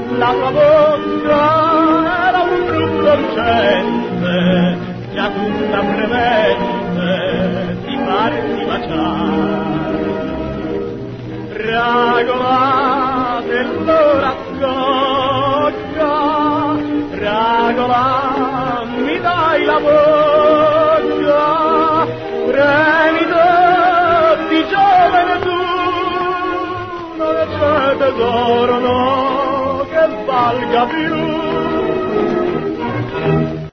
la tua bocca era un frutto dolcente, già tutta fremente di farti baciare. Fragola dell'ora scocca, fragola mi dai la bocca, fremito di gioventù, non c'è tesoro no che valga più.